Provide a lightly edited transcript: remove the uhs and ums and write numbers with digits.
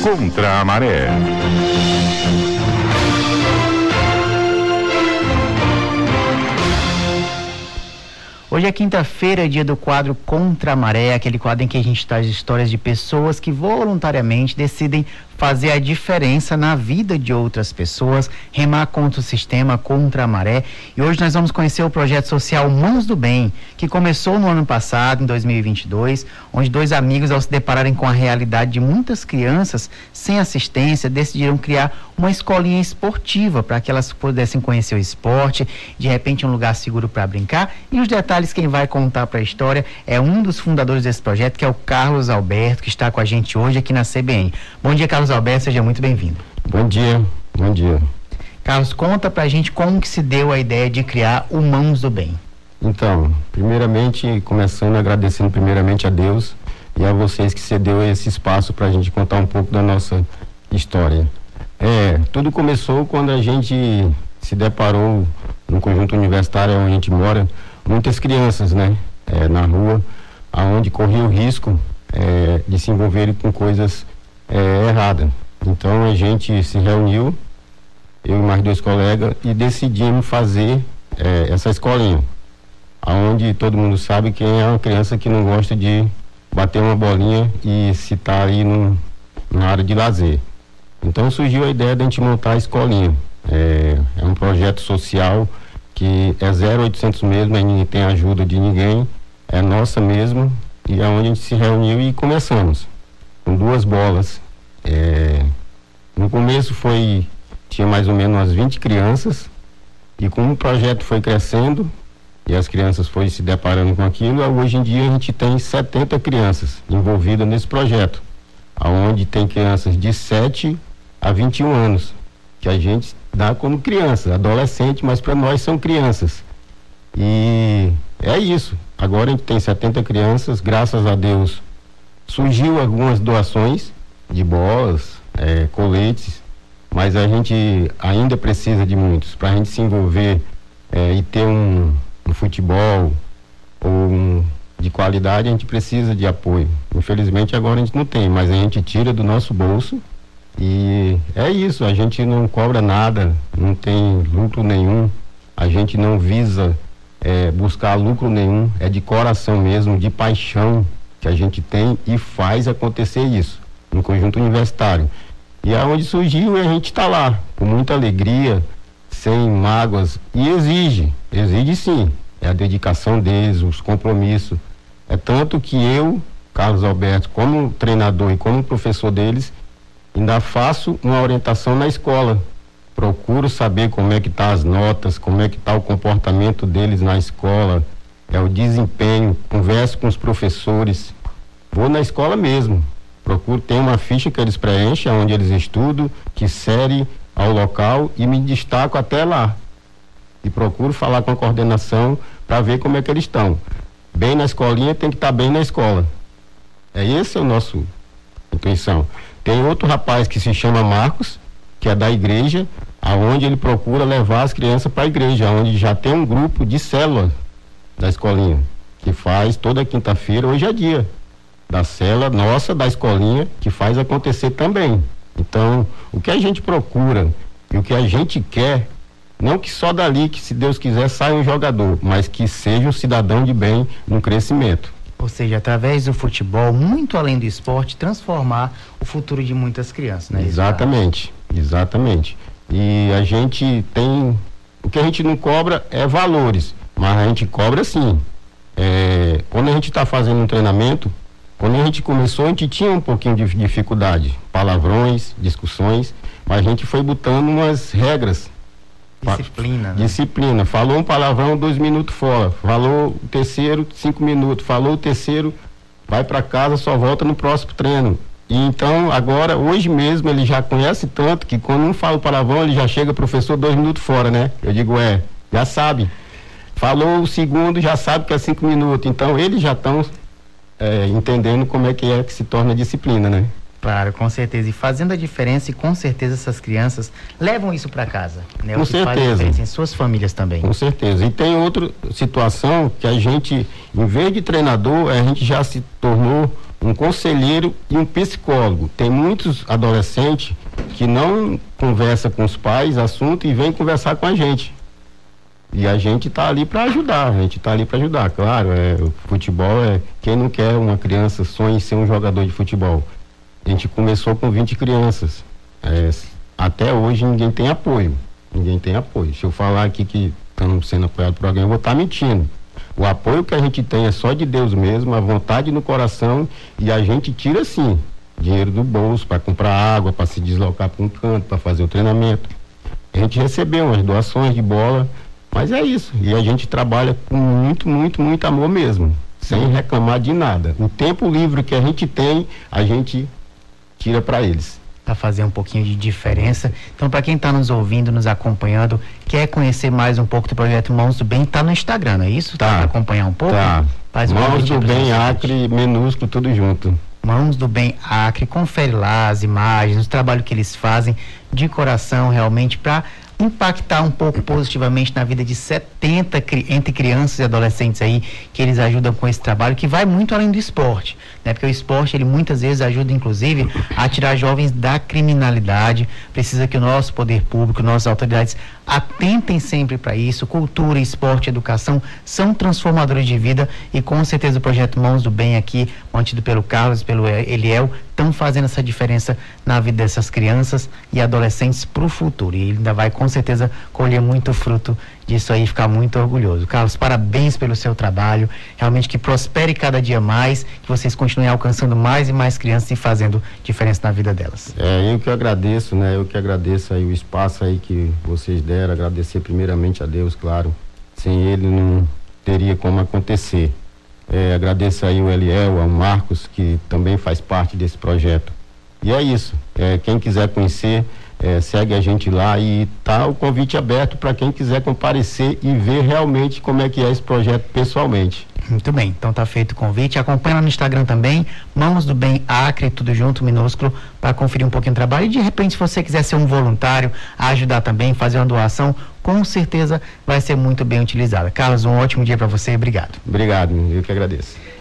Contra a Maré. Hoje é quinta-feira, dia do quadro Contra a Maré, aquele quadro em que a gente traz histórias de pessoas que voluntariamente decidem fazer a diferença na vida de outras pessoas, remar contra o sistema, contra a maré. E hoje nós vamos conhecer o projeto social Mãos do Bem, que começou no ano passado, em 2022, onde dois amigos, ao se depararem com a realidade de muitas crianças sem assistência, decidiram criar uma escolinha esportiva para que elas pudessem conhecer o esporte, de repente um lugar seguro para brincar. E os detalhes, quem vai contar para a história é um dos fundadores desse projeto, que é o Carlos Alberto, que está com a gente hoje aqui na CBN. Bom dia, Carlos Alberto, seja muito bem-vindo. Bom dia. Carlos, conta pra gente como que se deu a ideia de criar o Mãos do Bem. Então, primeiramente, agradecendo primeiramente a Deus e a vocês que cedeu esse espaço pra gente contar um pouco da nossa história. Tudo começou quando a gente se deparou no conjunto universitário onde a gente mora, muitas crianças, né, na rua, aonde corria o risco de se envolverem com coisas errada. Então a gente se reuniu, eu e mais dois colegas, e decidimos fazer essa escolinha, aonde todo mundo sabe quem é uma criança que não gosta de bater uma bolinha e se tá aí na área de lazer. Então surgiu a ideia de a gente montar a escolinha. É um projeto social que é 0800 mesmo, ninguém tem ajuda de ninguém, é nossa mesmo, e é onde a gente se reuniu e começamos com 2 bolas. No começo tinha mais ou menos umas 20 crianças, e como o projeto foi crescendo e as crianças foram se deparando com aquilo, hoje em dia a gente tem 70 crianças envolvidas nesse projeto, onde tem crianças de 7 a 21 anos, que a gente dá como criança, adolescente, mas para nós são crianças. E é isso. Agora a gente tem 70 crianças, graças a Deus surgiu algumas doações de bolas, coletes, mas a gente ainda precisa de muitos para a gente se envolver e ter um futebol de qualidade. A gente precisa de apoio. Infelizmente agora a gente não tem, mas a gente tira do nosso bolso e é isso. A gente não cobra nada, não tem lucro nenhum, a gente não visa buscar lucro nenhum, é de coração mesmo, de paixão que a gente tem e faz acontecer isso no conjunto universitário. E aonde surgiu, a gente está lá com muita alegria, sem mágoas, e exige sim, é a dedicação deles, os compromissos. É tanto que eu, Carlos Alberto, como treinador e como professor deles, ainda faço uma orientação na escola, procuro saber como é que tá as notas, como é que tá o comportamento deles na escola, o desempenho, converso com os professores, vou na escola mesmo, procuro ter uma ficha que eles preenchem, onde eles estudam, que serve ao local, e me destaco até lá. E procuro falar com a coordenação para ver como é que eles estão. Bem na escolinha, tem que estar bem na escola. Esse é o nosso intenção. Tem outro rapaz que se chama Marcos, que é da igreja, aonde ele procura levar as crianças para a igreja, onde já tem um grupo de célula da escolinha, que faz toda quinta-feira. Hoje é dia da célula nossa, da escolinha, que faz acontecer também. Então, o que a gente procura e o que a gente quer, não que só dali, que se Deus quiser saia um jogador, mas que seja um cidadão de bem no crescimento. Ou seja, através do futebol, muito além do esporte, transformar o futuro de muitas crianças, né? Exatamente. E a gente tem, o que a gente não cobra é valores, mas a gente cobra sim. Quando a gente está fazendo um treinamento, quando a gente começou, a gente tinha um pouquinho de dificuldade, palavrões, discussões, mas a gente foi botando umas regras. Disciplina, né? Disciplina. Falou um palavrão, 2 minutos fora. Falou o terceiro, 5 minutos. Falou o terceiro, vai para casa, só volta no próximo treino. E então, agora, hoje mesmo, ele já conhece tanto que quando não fala o palavrão, ele já chega, professor, 2 minutos fora, né? Eu digo, já sabe. Falou o segundo, já sabe que é 5 minutos. Então, eles já estão entendendo como é que se torna a disciplina, né? Claro, com certeza. E fazendo a diferença, e com certeza essas crianças levam isso para casa, né? Com certeza. Faz a diferença em suas famílias também. Com certeza. E tem outra situação que a gente, em vez de treinador, a gente já se tornou um conselheiro e um psicólogo. Tem muitos adolescentes que não conversam com os pais assunto e vêm conversar com a gente. E a gente está ali para ajudar, claro, o futebol quem não quer uma criança sonha em ser um jogador de futebol. A gente começou com 20 crianças, até hoje ninguém tem apoio, se eu falar aqui que estamos sendo apoiados por alguém, eu vou estar mentindo. O apoio que a gente tem é só de Deus mesmo, a vontade no coração, e a gente tira sim dinheiro do bolso para comprar água, para se deslocar para um canto, para fazer o treinamento. A gente recebeu umas doações de bola, mas é isso, e a gente trabalha com muito amor mesmo, sem reclamar de nada. O tempo livre que a gente tem, a gente tira para eles. Para fazer um pouquinho de diferença. Então, para quem está nos ouvindo, nos acompanhando, quer conhecer mais um pouco do projeto Mãos do Bem, está no Instagram, não é isso? Tá. Para acompanhar um pouco? Tá. Faz Mãos do Bem, Acre, minúsculo, tudo junto. Mãos do Bem Acre, confere lá as imagens, o trabalho que eles fazem de coração, realmente, para impactar um pouco positivamente na vida de 70 entre crianças e adolescentes aí, que eles ajudam com esse trabalho, que vai muito além do esporte, né? Porque o esporte, ele muitas vezes ajuda, inclusive, a tirar jovens da criminalidade. Precisa que o nosso poder público, nossas autoridades atentem sempre para isso. Cultura, esporte, educação são transformadores de vida, e com certeza o projeto Mãos do Bem aqui, mantido pelo Carlos, pelo Eliel, estão fazendo essa diferença na vida dessas crianças e adolescentes para o futuro, e ele ainda vai com certeza colher muito fruto disso aí, ficar muito orgulhoso. Carlos, parabéns pelo seu trabalho, realmente que prospere cada dia mais, que vocês continuem alcançando mais e mais crianças e fazendo diferença na vida delas. Eu que agradeço, né? Eu que agradeço aí o espaço aí que vocês deram, agradecer primeiramente a Deus, claro, sem ele não teria como acontecer. Agradeço aí o Eliel, ao Marcos, que também faz parte desse projeto. E é isso, quem quiser conhecer, segue a gente lá, e tá o convite aberto para quem quiser comparecer e ver realmente como é que é esse projeto pessoalmente. Muito bem, então tá feito o convite. Acompanha lá no Instagram também, Mãos do Bem Acre, tudo junto, minúsculo, para conferir um pouquinho do trabalho. E de repente, se você quiser ser um voluntário, ajudar também, fazer uma doação, com certeza vai ser muito bem utilizada. Carlos, um ótimo dia para você, obrigado. Obrigado, eu que agradeço.